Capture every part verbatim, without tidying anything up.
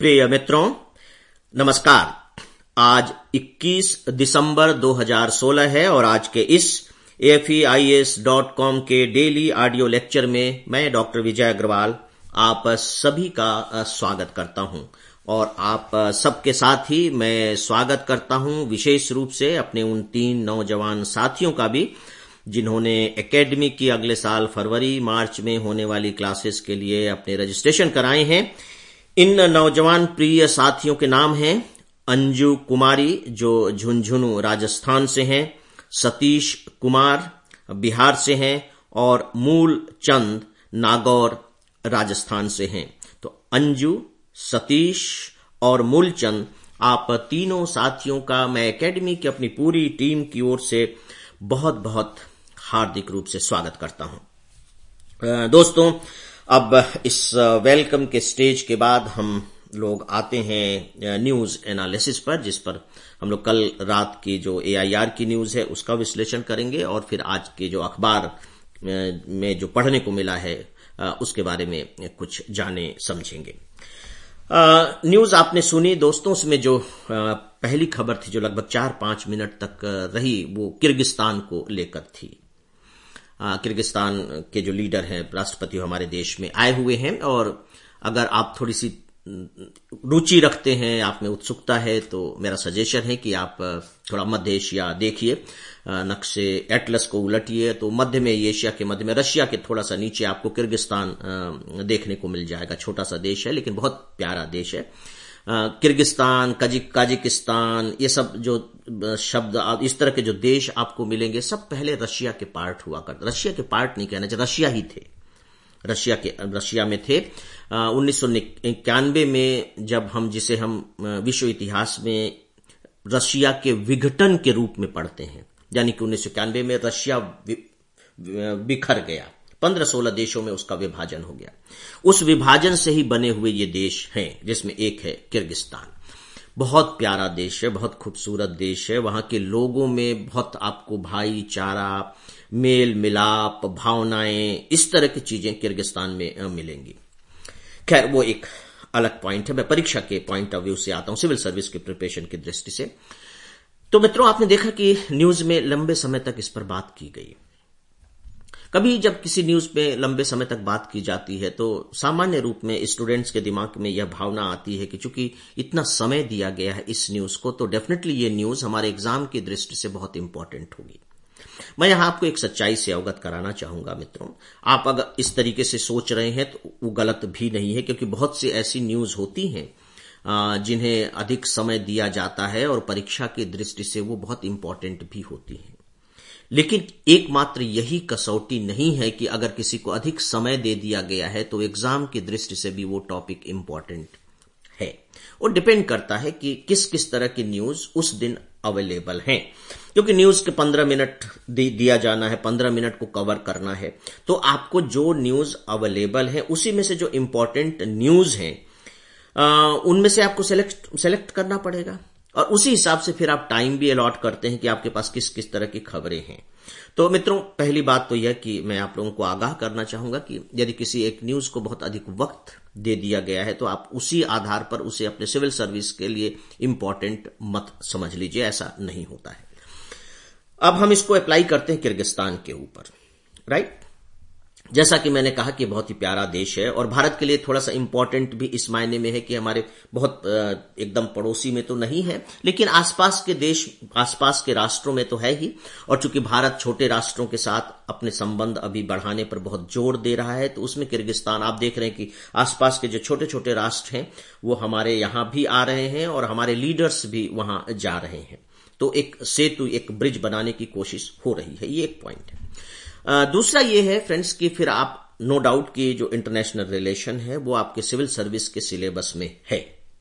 प्रिय मित्रों, नमस्कार। आज इक्कीस दिसंबर दो हज़ार सोलह है और आज के इस A F E I A S dot com के डेली ऑडियो लेक्चर में मैं डॉक्टर विजय अग्रवाल आप सभी का स्वागत करता हूं और आप सबके साथ ही मैं स्वागत करता हूं विशेष रूप से अपने उन तीन नौजवान साथियों का भी जिन्होंने एकेडमी की अगले साल फरवरी मार्च में होने वाली क्लासेस के लिए अपने रजिस्ट्रेशन कराए हैं। इन नौजवान प्रिय साथियों के नाम हैं अंजू कुमारी जो झुंझुनू राजस्थान से हैं, सतीश कुमार बिहार से हैं और मूल चंद नागौर राजस्थान से हैं। तो अंजू, सतीश और मूलचंद, आप तीनों साथियों का मैं एकेडमी की अपनी पूरी टीम की ओर से बहुत बहुत हार्दिक रूप से स्वागत करता हूं। दोस्तों, अब इस वेलकम के स्टेज के बाद हम लोग आते हैं न्यूज एनालिसिस पर, जिस पर हम लोग कल रात की जो ए आई आर की न्यूज है उसका विश्लेषण करेंगे और फिर आज के जो अखबार में जो पढ़ने को मिला है उसके बारे में कुछ जाने समझेंगे। न्यूज आपने सुनी दोस्तों, उसमें जो पहली खबर थी जो लगभग चार पांच मिनट तक रही वो किर्गिस्तान को लेकर थी। किर्गिस्तान के जो लीडर हैं, राष्ट्रपति हमारे देश में आए हुए हैं और अगर आप थोड़ी सी रुचि रखते हैं, आप में उत्सुकता है, तो मेरा सजेशन है कि आप थोड़ा मध्य एशिया देखिए, नक्शे एटलस को उलटिए तो मध्य में, एशिया के मध्य में, रशिया के थोड़ा सा नीचे आपको किर्गिस्तान देखने को मिल जाएगा। छोटा सा देश है लेकिन बहुत प्यारा देश है। किर्गिस्तान, काजिकिस्तान, ये सब जो शब्द, इस तरह के जो देश आपको मिलेंगे सब पहले रशिया के पार्ट हुआ करते। रशिया के पार्ट नहीं कहना चाहिए, रशिया ही थे, रशिया के रशिया में थे। उन्नीस सौ इक्यानवे में जब हम, जिसे हम विश्व इतिहास में रशिया के विघटन के रूप में पढ़ते हैं, यानी कि उन्नीस सौ इक्यानवे में रशिया बिखर गया, पंद्रह सोलह देशों में उसका विभाजन हो गया। उस विभाजन से ही बने हुए ये देश हैं, जिसमें एक है किर्गिस्तान। बहुत प्यारा देश है, बहुत खूबसूरत देश है। वहां के लोगों में बहुत आपको भाईचारा, मेल मिलाप, भावनाएं, इस तरह की चीजें किर्गिस्तान में मिलेंगी। खैर, वो एक अलग पॉइंट है। मैं परीक्षा के पॉइंट ऑफ व्यू से आता हूं, सिविल सर्विस की प्रिपरेशन की दृष्टि से। तो मित्रों, आपने देखा कि न्यूज में लंबे समय तक इस पर बात की गई। कभी जब किसी न्यूज पे लंबे समय तक बात की जाती है तो सामान्य रूप में स्टूडेंट्स के दिमाग में यह भावना आती है कि चूंकि इतना समय दिया गया है इस न्यूज को, तो डेफिनेटली ये न्यूज हमारे एग्जाम की दृष्टि से बहुत इंपॉर्टेंट होगी। मैं यहां आपको एक सच्चाई से अवगत कराना चाहूंगा मित्रों। आप अगर इस तरीके से सोच रहे हैं तो वो गलत भी नहीं है, क्योंकि बहुत सी ऐसी न्यूज होती हैं जिन्हें अधिक समय दिया जाता है और परीक्षा की दृष्टि से वो बहुत इंपॉर्टेंट भी होती हैं। लेकिन एकमात्र यही कसौटी नहीं है कि अगर किसी को अधिक समय दे दिया गया है तो एग्जाम की दृष्टि से भी वो टॉपिक इंपॉर्टेंट है। और डिपेंड करता है कि किस किस तरह की न्यूज उस दिन अवेलेबल हैं, क्योंकि न्यूज के पंद्रह मिनट दिया जाना है, पंद्रह मिनट को कवर करना है, तो आपको जो न्यूज अवेलेबल है उसी में से जो इंपॉर्टेंट न्यूज हैं उनमें से आपको सेलेक्ट सेलेक्ट करना पड़ेगा और उसी हिसाब से फिर आप टाइम भी अलॉट करते हैं कि आपके पास किस किस तरह की खबरें हैं। तो मित्रों, पहली बात तो यह कि मैं आप लोगों को आगाह करना चाहूंगा कि यदि किसी एक न्यूज को बहुत अधिक वक्त दे दिया गया है तो आप उसी आधार पर उसे अपने सिविल सर्विस के लिए इंपॉर्टेंट मत समझ लीजिए, ऐसा नहीं होता है। अब हम इसको अप्लाई करते हैं किर्गिस्तान के ऊपर, राइट। जैसा कि मैंने कहा कि बहुत ही प्यारा देश है और भारत के लिए थोड़ा सा इंपॉर्टेंट भी इस मायने में है कि हमारे बहुत एकदम पड़ोसी में तो नहीं है, लेकिन आसपास के देश, आसपास के राष्ट्रों में तो है ही। और चूंकि भारत छोटे राष्ट्रों के साथ अपने संबंध अभी बढ़ाने पर बहुत जोर दे रहा है, तो उसमें किर्गिस्तान, आप देख रहे हैं कि आसपास के जो छोटे छोटे राष्ट्र हैं वो हमारे यहां भी आ रहे हैं और हमारे लीडर्स भी वहां जा रहे हैं। तो एक सेतु, एक ब्रिज बनाने की कोशिश हो रही है, ये एक पॉइंट है। दूसरा ये है फ्रेंड्स कि फिर आप नो डाउट कि जो इंटरनेशनल रिलेशन है वो आपके सिविल सर्विस के सिलेबस में है,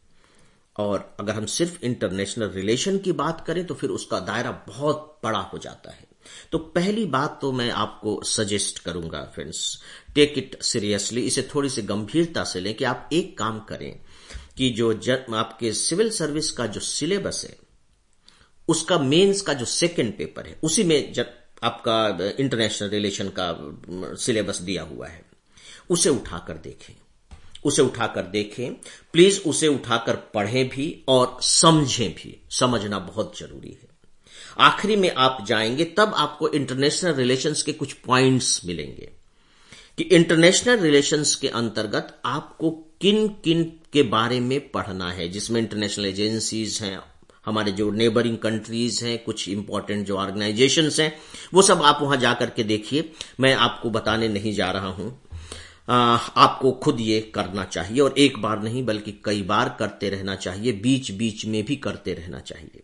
और अगर हम सिर्फ इंटरनेशनल रिलेशन की बात करें तो फिर उसका दायरा बहुत बड़ा हो जाता है। तो पहली बात तो मैं आपको सजेस्ट करूंगा फ्रेंड्स, टेक इट सीरियसली, इसे थोड़ी सी गंभीरता से लें कि आप एक काम करें कि जो आपके सिविल सर्विस का जो सिलेबस है उसका मेंस का जो सेकेंड पेपर है उसी में जब आपका इंटरनेशनल रिलेशन का सिलेबस दिया हुआ है उसे उठाकर देखें उसे उठाकर देखें, प्लीज उसे उठाकर पढ़ें भी और समझें भी। समझना बहुत जरूरी है। आखिरी में आप जाएंगे तब आपको इंटरनेशनल रिलेशंस के कुछ पॉइंट्स मिलेंगे कि इंटरनेशनल रिलेशंस के अंतर्गत आपको किन किन के बारे में पढ़ना है, जिसमें इंटरनेशनल एजेंसीज हैं, हमारे जो नेबरिंग कंट्रीज हैं, कुछ इंपॉर्टेंट जो ऑर्गेनाइजेशंस हैं, वो सब आप वहां जाकर के देखिए। मैं आपको बताने नहीं जा रहा हूं। आ, आपको खुद ये करना चाहिए और एक बार नहीं बल्कि कई बार करते रहना चाहिए, बीच बीच में भी करते रहना चाहिए।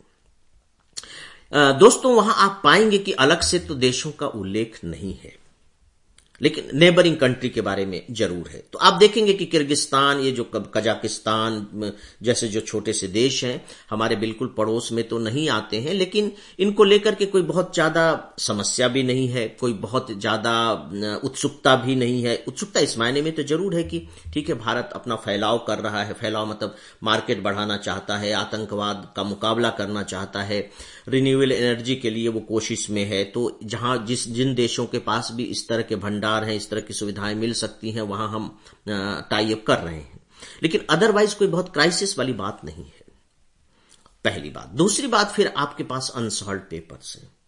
आ, दोस्तों, वहां आप पाएंगे कि अलग से तो देशों का उल्लेख नहीं है, लेकिन नेबरिंग कंट्री के बारे में जरूर है। तो आप देखेंगे कि किर्गिस्तान, ये जो कजाकिस्तान जैसे जो छोटे से देश हैं, हमारे बिल्कुल पड़ोस में तो नहीं आते हैं, लेकिन इनको लेकर के कोई बहुत ज्यादा समस्या भी नहीं है, कोई बहुत ज्यादा उत्सुकता भी नहीं है। उत्सुकता इस मायने में तो जरूर है कि ठीक है, भारत अपना फैलाव कर रहा है, फैलाव मतलब मार्केट बढ़ाना चाहता है, आतंकवाद का मुकाबला करना चाहता है, रिन्यूएबल एनर्जी के लिए वो कोशिश में है। तो जहां जिस जिन देशों के पास भी इस तरह के भंडार हैं, इस तरह की सुविधाएं मिल सकती हैं, वहां हम टाई अप कर रहे हैं। लेकिन अदरवाइज कोई बहुत क्राइसिस वाली बात नहीं है, पहली बात। दूसरी बात, फिर आपके पास अनसॉल्व्ड पेपर्स हैं।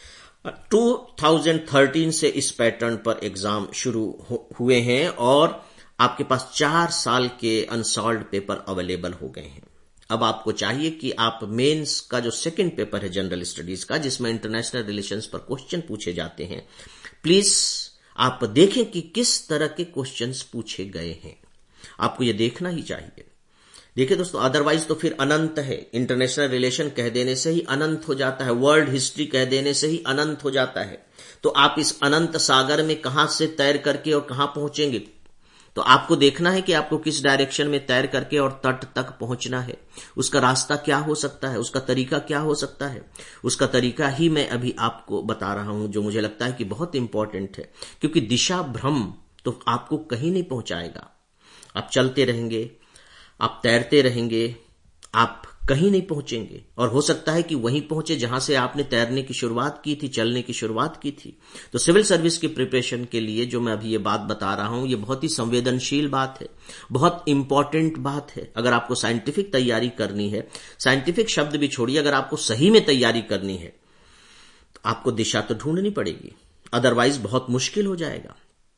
दो हज़ार तेरह से इस पैटर्न पर एग्जाम शुरू हुए हैं और आपके पास चार साल के अनसॉल्व्ड पेपर अवेलेबल हो गए हैं। अब आपको चाहिए कि आप मेंस का जो सेकंड पेपर है जनरल स्टडीज का, जिसमें इंटरनेशनल रिलेशंस पर क्वेश्चन पूछे जाते हैं, प्लीज आप देखें कि किस तरह के क्वेश्चंस पूछे गए हैं। आपको यह देखना ही चाहिए। देखिए दोस्तों, अदरवाइज तो फिर अनंत है। इंटरनेशनल रिलेशन कह देने से ही अनंत हो जाता है, वर्ल्ड हिस्ट्री कह देने से ही अनंत हो जाता है। तो आप इस अनंत सागर में कहां से तैर करके और कहां पहुंचेंगे? तो आपको देखना है कि आपको किस डायरेक्शन में तैर करके और तट तक पहुंचना है। उसका रास्ता क्या हो सकता है, उसका तरीका क्या हो सकता है। उसका तरीका ही मैं अभी आपको बता रहा हूं, जो मुझे लगता है कि बहुत इंपॉर्टेंट है, क्योंकि दिशा भ्रम तो आपको कहीं नहीं पहुंचाएगा। आप चलते रहेंगे, आप तैरते रहेंगे, आप कहीं नहीं पहुंचेंगे, और हो सकता है कि वहीं पहुंचे जहां से आपने तैरने की शुरुआत की थी, चलने की शुरुआत की थी। तो सिविल सर्विस की प्रिपरेशन के लिए जो मैं अभी ये बात बता रहा हूं, ये बहुत ही संवेदनशील बात है, बहुत इंपॉर्टेंट बात है। अगर आपको साइंटिफिक तैयारी करनी है, साइंटिफिक शब्द भी छोड़िए, अगर आपको सही में तैयारी करनी है तो आपको दिशा तो ढूंढनी पड़ेगी, अदरवाइज बहुत मुश्किल हो जाएगा।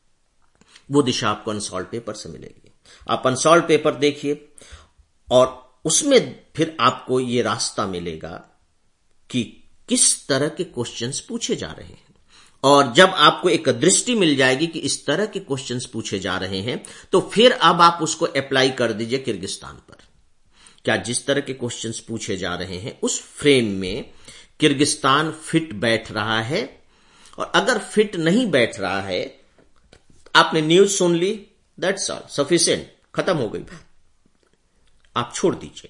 वो दिशा आपको अनसॉल्व्ड पेपर से मिलेगी। आप अनसॉल्व्ड पेपर देखिए और उसमें फिर आपको ये रास्ता मिलेगा कि किस तरह के क्वेश्चंस पूछे जा रहे हैं। और जब आपको एक दृष्टि मिल जाएगी कि इस तरह के क्वेश्चंस पूछे जा रहे हैं, तो फिर अब आप उसको अप्लाई कर दीजिए किर्गिस्तान पर। क्या जिस तरह के क्वेश्चंस पूछे जा रहे हैं उस फ्रेम में किर्गिस्तान फिट बैठ रहा है? और अगर फिट नहीं बैठ रहा है, आपने न्यूज सुन ली, दैट्स ऑल, सफिशिएंट, खत्म हो गई, आप छोड़ दीजिए।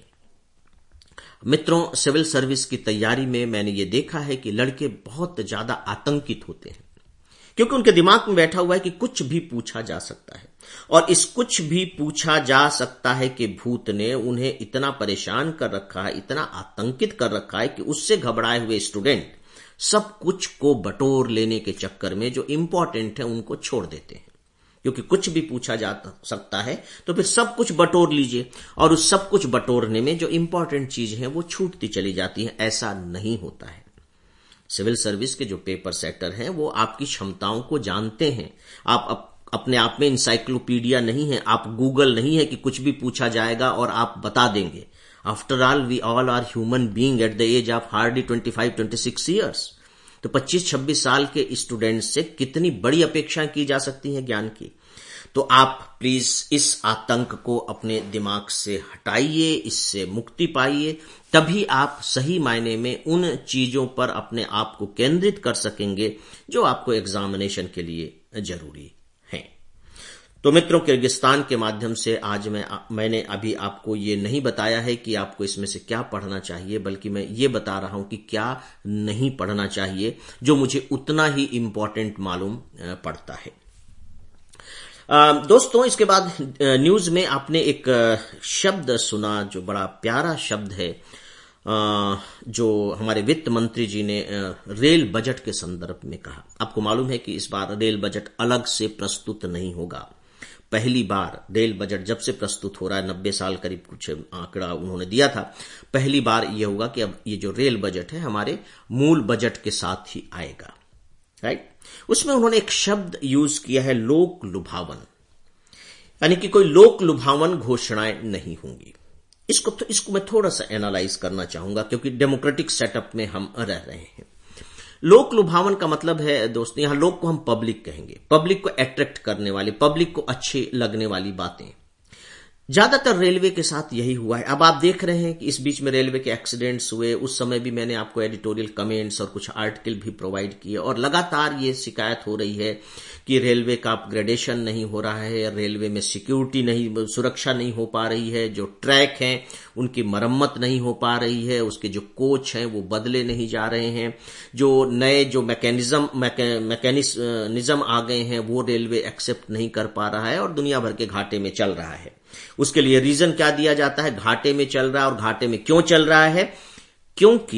मित्रों, सिविल सर्विस की तैयारी में मैंने ये देखा है कि लड़के बहुत ज्यादा आतंकित होते हैं, क्योंकि उनके दिमाग में बैठा हुआ है कि कुछ भी पूछा जा सकता है, और इस कुछ भी पूछा जा सकता है कि भूत ने उन्हें इतना परेशान कर रखा है, इतना आतंकित कर रखा है कि उससे घबराए हुए स्टूडेंट सब कुछ को बटोर लेने के चक्कर में जो इंपॉर्टेंट है उनको छोड़ देते हैं। क्योंकि कुछ भी पूछा जा सकता है तो फिर सब कुछ बटोर लीजिए, और उस सब कुछ बटोरने में जो इंपॉर्टेंट चीज है वो छूटती चली जाती है। ऐसा नहीं होता है। सिविल सर्विस के जो पेपर सेटर हैं वो आपकी क्षमताओं को जानते हैं। आप अप, अपने आप में इंसाइक्लोपीडिया नहीं है, आप गूगल नहीं है कि कुछ भी पूछा जाएगा और आप बता देंगे। After all we all are human being at the age of hardly twenty five twenty six years. तो पच्चीस छब्बीस साल के स्टूडेंट्स से कितनी बड़ी अपेक्षाएं की जा सकती हैं ज्ञान की। तो आप प्लीज इस आतंक को अपने दिमाग से हटाइए, इससे मुक्ति पाइए, तभी आप सही मायने में उन चीजों पर अपने आप को केंद्रित कर सकेंगे जो आपको एग्जामिनेशन के लिए जरूरी है। तो मित्रों, किर्गिस्तान के माध्यम से आज मैं मैंने अभी आपको ये नहीं बताया है कि आपको इसमें से क्या पढ़ना चाहिए, बल्कि मैं ये बता रहा हूं कि क्या नहीं पढ़ना चाहिए, जो मुझे उतना ही इंपॉर्टेंट मालूम पड़ता है। दोस्तों, इसके बाद न्यूज में आपने एक शब्द सुना जो बड़ा प्यारा शब्द है, जो हमारे वित्त मंत्री जी ने रेल बजट के संदर्भ में कहा। आपको मालूम है कि इस बार रेल बजट अलग से प्रस्तुत नहीं होगा। पहली बार रेल बजट जब से प्रस्तुत हो रहा है, नब्बे साल करीब कुछ आंकड़ा उन्होंने दिया था, पहली बार यह होगा कि अब ये जो रेल बजट है हमारे मूल बजट के साथ ही आएगा, राइट। उसमें उन्होंने एक शब्द यूज किया है, लोक लुभावन, यानी कि कोई लोक लुभावन घोषणाएं नहीं होंगी। इसको तो इसको मैं थोड़ा सा एनालाइज करना चाहूंगा, क्योंकि डेमोक्रेटिक सेटअप में हम रह रहे हैं। लोक लुभावन का मतलब है दोस्तों, यहां लोक को हम पब्लिक कहेंगे, पब्लिक को अट्रैक्ट करने वाली, पब्लिक को अच्छी लगने वाली बातें। ज्यादातर रेलवे के साथ यही हुआ है। अब आप देख रहे हैं कि इस बीच में रेलवे के एक्सीडेंट्स हुए, उस समय भी मैंने आपको एडिटोरियल कमेंट्स और कुछ आर्टिकल भी प्रोवाइड किए, और लगातार ये शिकायत हो रही है कि रेलवे का अपग्रेडेशन नहीं हो रहा है, रेलवे में सिक्योरिटी नहीं, सुरक्षा नहीं हो पा रही है, जो ट्रैक हैं उनकी मरम्मत नहीं हो पा रही है, उसके जो कोच हैं वो बदले नहीं जा रहे हैं, जो नए जो मैकेनिज्म मैकेनिज्म आ गए हैं वो रेलवे एक्सेप्ट नहीं कर पा रहा है और दुनिया भर के घाटे में चल रहा है। उसके लिए रीजन क्या दिया जाता है, घाटे में चल रहा है। और घाटे में क्यों चल रहा है? क्योंकि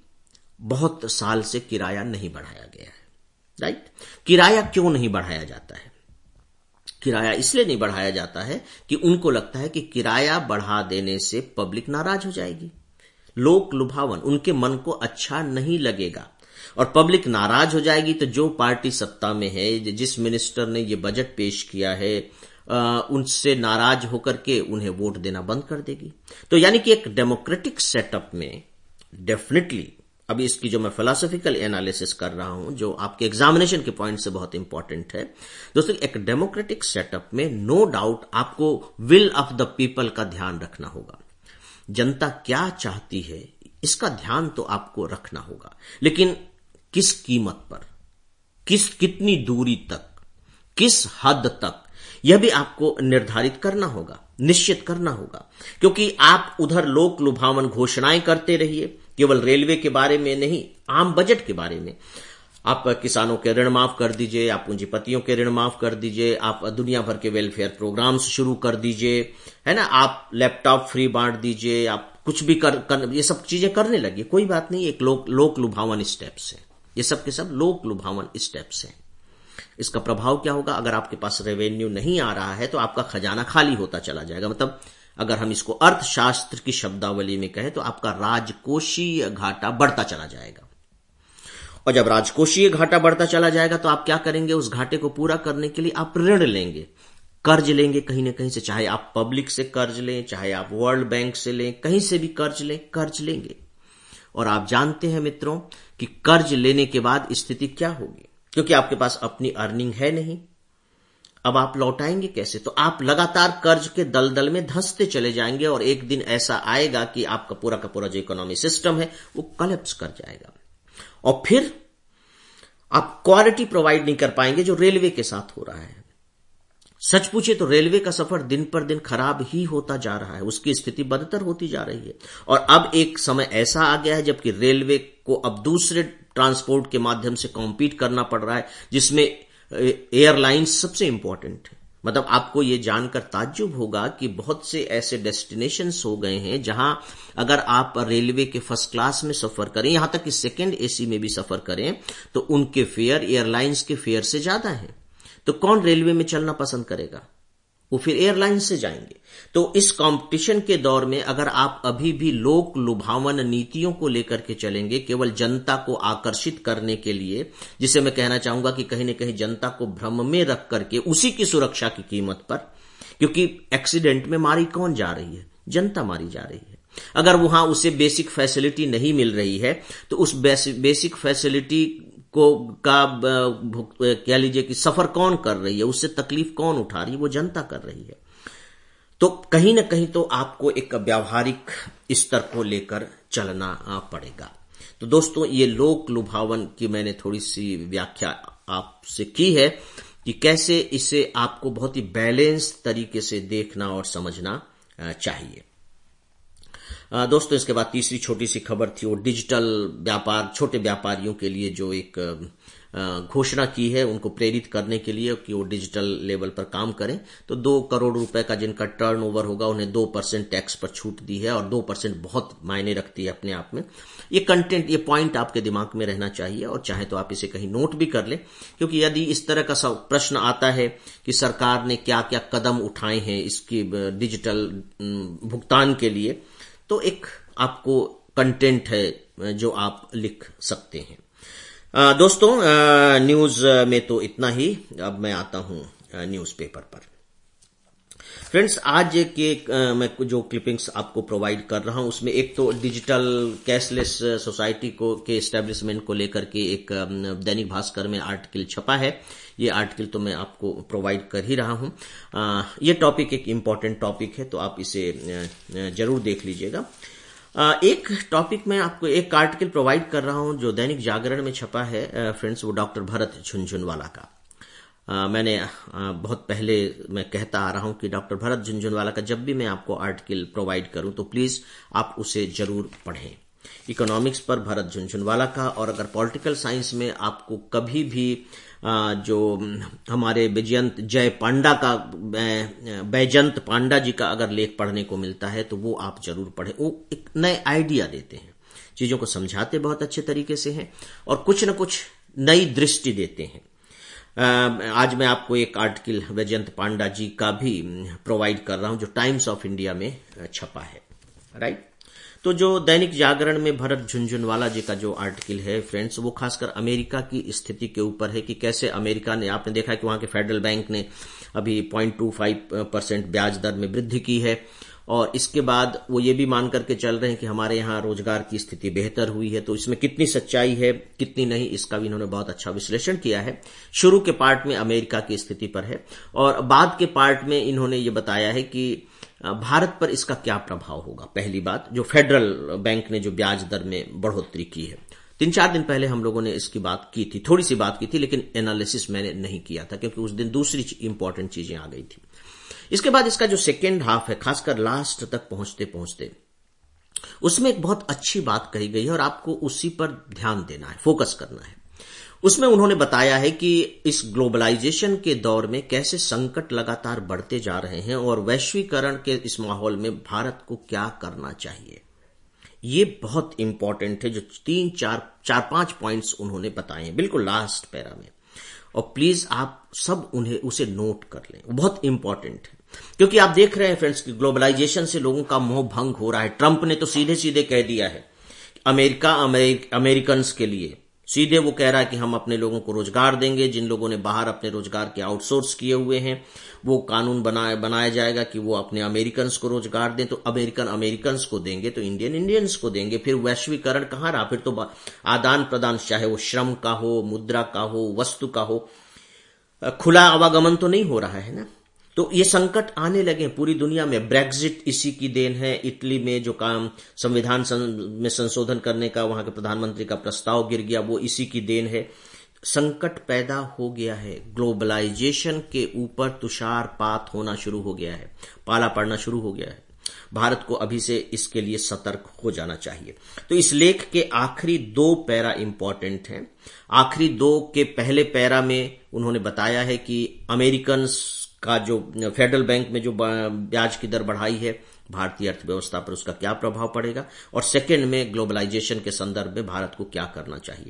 बहुत साल से किराया नहीं बढ़ाया गया है, राइट। किराया क्यों नहीं बढ़ाया जाता है? किराया इसलिए नहीं बढ़ाया जाता है कि उनको लगता है कि किराया बढ़ा देने से पब्लिक नाराज हो जाएगी, लोक लुभावन, उनके मन को अच्छा नहीं लगेगा और पब्लिक नाराज हो जाएगी तो जो पार्टी सत्ता में है, जिस मिनिस्टर ने ये बजट पेश किया है, आ, उनसे नाराज होकर के उन्हें वोट देना बंद कर देगी। तो यानी कि एक डेमोक्रेटिक सेटअप में डेफिनेटली, अभी इसकी जो मैं फिलोसॉफिकल एनालिसिस कर रहा हूं, जो आपके एग्जामिनेशन के पॉइंट से बहुत इंपॉर्टेंट है दोस्तों, एक डेमोक्रेटिक सेटअप में नो डाउट आपको विल ऑफ द पीपल का ध्यान रखना होगा। जनता क्या चाहती है इसका ध्यान तो आपको रखना होगा, लेकिन किस कीमत पर, किस कितनी दूरी तक, किस हद तक, यह भी आपको निर्धारित करना होगा, निश्चित करना होगा। क्योंकि आप उधर लोक लुभावन घोषणाएं करते रहिए, केवल रेलवे के बारे में नहीं, आम बजट के बारे में। आप किसानों के ऋण माफ कर दीजिए, आप पूंजीपतियों के ऋण माफ कर दीजिए, आप दुनिया भर के वेलफेयर प्रोग्राम्स शुरू कर दीजिए, है ना, आप लैपटॉप फ्री बांट दीजिए, आप कुछ भी कर, कर ये सब चीजें करने लगिए, कोई बात नहीं, एक लोक लोक लुभावन स्टेप्स है, ये सब के सब लोक लुभावन स्टेप्स हैं। इसका प्रभाव क्या होगा? अगर आपके पास रेवेन्यू नहीं आ रहा है तो आपका खजाना खाली होता चला जाएगा। मतलब अगर हम इसको अर्थशास्त्र की शब्दावली में कहें तो आपका राजकोषीय घाटा बढ़ता चला जाएगा। और जब राजकोषीय घाटा बढ़ता चला जाएगा तो आप क्या करेंगे? उस घाटे को पूरा करने के लिए आप ऋण लेंगे, कर्ज लेंगे कहीं ना कहीं से, चाहे आप पब्लिक से कर्ज लें, चाहे आप वर्ल्ड बैंक से लें, कहीं से भी कर्ज लें, कर्ज लेंगे। और आप जानते हैं मित्रों कि कर्ज लेने के बाद स्थिति क्या होगी, क्योंकि आपके पास अपनी अर्निंग है नहीं। अब आप लौटाएंगे कैसे? तो आप लगातार कर्ज के दलदल में धंसते चले जाएंगे और एक दिन ऐसा आएगा कि आपका पूरा का पूरा जो इकोनॉमी सिस्टम है वो कोलैप्स कर जाएगा। और फिर आप क्वालिटी प्रोवाइड नहीं कर पाएंगे, जो रेलवे के साथ हो रहा है। सच पूछे तो रेलवे का सफर दिन पर दिन खराब ही होता जा रहा है, उसकी स्थिति बदतर होती जा रही है। और अब एक समय ऐसा आ गया है जबकि रेलवे को अब दूसरे ट्रांसपोर्ट के माध्यम से कॉम्पीट करना पड़ रहा है, जिसमें एयरलाइंस सबसे इंपॉर्टेंट है। मतलब आपको यह जानकर ताज्जुब होगा कि बहुत से ऐसे डेस्टिनेशंस हो गए हैं जहां अगर आप रेलवे के फर्स्ट क्लास में सफर करें, यहां तक कि सेकेंड एसी में भी सफर करें, तो उनके फेयर एयरलाइंस के फेयर से ज्यादा है। तो कौन रेलवे में चलना पसंद करेगा? वो फिर एयरलाइन से जाएंगे। तो इस कंपटीशन के दौर में अगर आप अभी भी लोक लुभावन नीतियों को लेकर के चलेंगे, केवल जनता को आकर्षित करने के लिए, जिसे मैं कहना चाहूंगा कि कहीं न कहीं जनता को भ्रम में रख करके उसी की सुरक्षा की कीमत पर, क्योंकि एक्सीडेंट में मारी कौन जा रही है? जनता मारी जा रही है। अगर वहां उसे बेसिक फैसिलिटी नहीं मिल रही है तो उस बेसिक फैसिलिटी को का कह लीजिए कि सफर कौन कर रही है, उससे तकलीफ कौन उठा रही है? वो जनता कर रही है। तो कहीं ना कहीं तो आपको एक व्यावहारिक स्तर को लेकर चलना पड़ेगा। तो दोस्तों, ये लोक लुभावन की मैंने थोड़ी सी व्याख्या आपसे की है कि कैसे इसे आपको बहुत ही बैलेंस तरीके से देखना और समझना चाहिए। दोस्तों इसके बाद तीसरी छोटी सी खबर थी, वो डिजिटल व्यापार, छोटे व्यापारियों के लिए जो एक घोषणा की है उनको प्रेरित करने के लिए कि वो डिजिटल लेवल पर काम करें। तो दो करोड़ रुपए का जिनका टर्नओवर होगा उन्हें दो परसेंट टैक्स पर छूट दी है, और दो परसेंट बहुत मायने रखती है अपने आप में। ये कंटेंट, ये पॉइंट आपके दिमाग में रहना चाहिए, और चाहे तो आप इसे कहीं नोट भी कर लें, क्योंकि यदि इस तरह का प्रश्न आता है कि सरकार ने क्या क्या कदम उठाए हैं इसकी डिजिटल भुगतान के लिए, तो एक आपको कंटेंट है जो आप लिख सकते हैं। दोस्तों न्यूज में तो इतना ही। अब मैं आता हूं न्यूज़पेपर पर। फ्रेंड्स, आज के मैं जो क्लिपिंग्स आपको प्रोवाइड कर रहा हूं उसमें एक तो डिजिटल कैशलेस सोसाइटी को के एस्टेब्लिशमेंट को लेकर के एक दैनिक भास्कर में आर्टिकल छपा है। ये आर्टिकल तो मैं आपको प्रोवाइड कर ही रहा हूं। ये टॉपिक एक इम्पॉर्टेंट टॉपिक है, तो आप इसे जरूर देख लीजिएगा। एक टॉपिक में आपको एक आर्टिकल प्रोवाइड कर रहा हूं जो दैनिक जागरण में छपा है फ्रेंड्स, वो डॉक्टर भरत झुनझुनवाला का। आ, मैंने आ, बहुत पहले मैं कहता आ रहा हूं कि डॉक्टर भरत झुनझुनवाला का जब भी मैं आपको आर्टिकल प्रोवाइड करूं तो प्लीज आप उसे जरूर पढ़ें। इकोनॉमिक्स पर भरत झुनझुनवाला का, और अगर पॉलिटिकल साइंस में आपको कभी भी आ, जो हमारे बैजयंत जय पांडा का बैजयंत पांडा जी का अगर लेख पढ़ने को मिलता है तो वो आप जरूर पढ़ें। वो एक नए आइडिया देते हैं, चीजों को समझाते बहुत अच्छे तरीके से हैं, और कुछ न कुछ नई दृष्टि देते हैं। आज मैं आपको एक आर्टिकल बैजयंत पांडा जी का भी प्रोवाइड कर रहा हूं जो टाइम्स ऑफ इंडिया में छपा है, राइट। तो जो दैनिक जागरण में भरत झुनझुनवाला जी का जो आर्टिकल है फ्रेंड्स, वो खासकर अमेरिका की स्थिति के ऊपर है कि कैसे अमेरिका ने, आपने देखा कि वहां के फेडरल बैंक ने अभी पॉइंट टू फाइव परसेंट ब्याज दर में वृद्धि की है, और इसके बाद वो ये भी मान करके चल रहे हैं कि हमारे यहाँ रोजगार की स्थिति बेहतर हुई है। तो इसमें कितनी सच्चाई है कितनी नहीं, इसका भी इन्होंने बहुत अच्छा विश्लेषण किया है। शुरू के पार्ट में अमेरिका की स्थिति पर है, और बाद के पार्ट में इन्होंने ये बताया है कि भारत पर इसका क्या प्रभाव होगा। पहली बात, जो फेडरल बैंक ने जो ब्याज दर में बढ़ोतरी की है, तीन चार दिन पहले हम लोगों ने इसकी बात की थी, थोड़ी सी बात की थी, लेकिन एनालिसिस मैंने नहीं किया था क्योंकि उस दिन दूसरी इंपॉर्टेंट चीजें आ गई थी। इसके बाद इसका जो सेकेंड हाफ है, खासकर लास्ट तक पहुंचते पहुंचते उसमें एक बहुत अच्छी बात कही गई है, और आपको उसी पर ध्यान देना है, फोकस करना है। उसमें उन्होंने बताया है कि इस ग्लोबलाइजेशन के दौर में कैसे संकट लगातार बढ़ते जा रहे हैं, और वैश्वीकरण के इस माहौल में भारत को क्या करना चाहिए। ये बहुत इंपॉर्टेंट है, जो तीन चार चार पांच पॉइंट्स उन्होंने बताए हैं बिल्कुल लास्ट पैरा में, और प्लीज आप सब उन्हें उसे नोट कर लें, बहुत इंपॉर्टेंट है। क्योंकि आप देख रहे हैं फ्रेंड्स कि ग्लोबलाइजेशन से लोगों का मोह भंग हो रहा है। ट्रंप ने तो सीधे सीधे कह दिया है अमेरिका अमेरिक, अमेरिकन्स के लिए, सीधे वो कह रहा है कि हम अपने लोगों को रोजगार देंगे। जिन लोगों ने बाहर अपने रोजगार के आउटसोर्स किए हुए हैं, वो कानून बनाया बनाया जाएगा कि वो अपने अमेरिकन्स को रोजगार दें। तो अमेरिकन अमेरिकन्स को देंगे तो इंडियन इंडियंस को देंगे। फिर वैश्वीकरण कहां रहा, फिर तो आदान प्रदान, चाहे वो श्रम का हो, मुद्रा का हो, वस्तु का हो, खुला आवागमन तो नहीं हो रहा है ना। तो ये संकट आने लगे पूरी दुनिया में। ब्रेक्जिट इसी की देन है। इटली में जो काम संविधान में संशोधन करने का वहां के प्रधानमंत्री का प्रस्ताव गिर गया, वो इसी की देन है। संकट पैदा हो गया है, ग्लोबलाइजेशन के ऊपर तुषारपात होना शुरू हो गया है, पाला पड़ना शुरू हो गया है। भारत को अभी से इसके लिए सतर्क हो जाना चाहिए। तो इस लेख के आखिरी दो पैरा इंपॉर्टेंट हैं। आखिरी दो के पहले पैरा में उन्होंने बताया है कि अमेरिकन का जो फेडरल बैंक में जो ब्याज की दर बढ़ाई है, भारतीय अर्थव्यवस्था पर उसका क्या प्रभाव पड़ेगा, और सेकंड में ग्लोबलाइजेशन के संदर्भ में भारत को क्या करना चाहिए।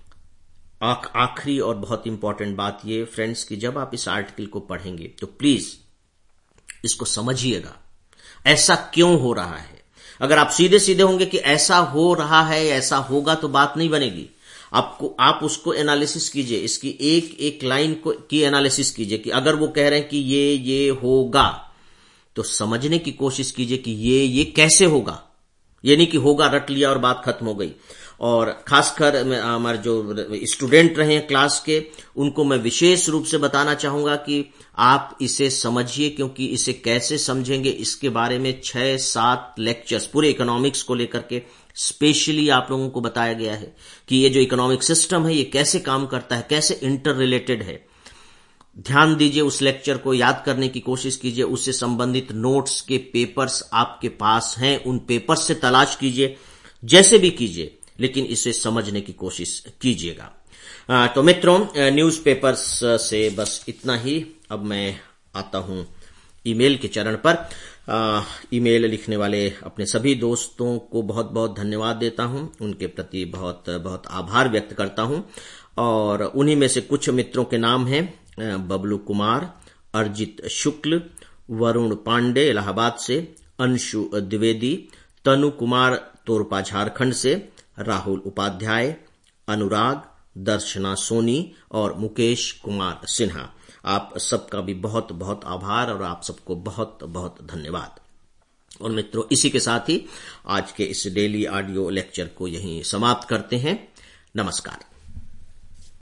आखिरी और बहुत इंपॉर्टेंट बात ये फ्रेंड्स कि जब आप इस आर्टिकल को पढ़ेंगे तो प्लीज इसको समझिएगा, ऐसा क्यों हो रहा है। अगर आप सीधे सीधे होंगे कि ऐसा हो रहा है, ऐसा होगा, तो बात नहीं बनेगी। आपको आप उसको एनालिसिस कीजिए, इसकी एक एक लाइन को की एनालिसिस कीजिए कि अगर वो कह रहे हैं कि ये ये होगा, तो समझने की कोशिश कीजिए कि ये ये कैसे होगा। ये नहीं कि होगा रट लिया और बात खत्म हो गई। और खासकर हमारे जो स्टूडेंट रहे हैं क्लास के, उनको मैं विशेष रूप से बताना चाहूंगा कि आप इसे समझिए, क्योंकि इसे कैसे समझेंगे इसके बारे में छह सात लेक्चर्स पूरे इकोनॉमिक्स को लेकर के स्पेशली आप लोगों को बताया गया है कि ये जो इकोनॉमिक सिस्टम है ये कैसे काम करता है, कैसे इंटर रिलेटेड है। ध्यान दीजिए, उस लेक्चर को याद करने की कोशिश कीजिए, उससे संबंधित नोट्स के पेपर्स आपके पास हैं, उन पेपर्स से तलाश कीजिए, जैसे भी कीजिए, लेकिन इसे समझने की कोशिश कीजिएगा। तो मित्रों, न्यूज़पेपर्स से बस इतना ही। अब मैं आता हूं ईमेल के चरण पर। आ, ईमेल लिखने वाले अपने सभी दोस्तों को बहुत बहुत धन्यवाद देता हूं, उनके प्रति बहुत बहुत आभार व्यक्त करता हूं। और उन्हीं में से कुछ मित्रों के नाम हैं बबलू कुमार, अर्जित शुक्ल, वरुण पांडे इलाहाबाद से, अंशु द्विवेदी, तनु कुमार तोरपा झारखंड से, राहुल उपाध्याय, अनुराग, दर्शना सोनी और मुकेश कुमार सिन्हा। आप सबका भी बहुत बहुत आभार और आप सबको बहुत बहुत धन्यवाद। और मित्रों, इसी के साथ ही आज के इस डेली ऑडियो लेक्चर को यहीं समाप्त करते हैं। नमस्कार।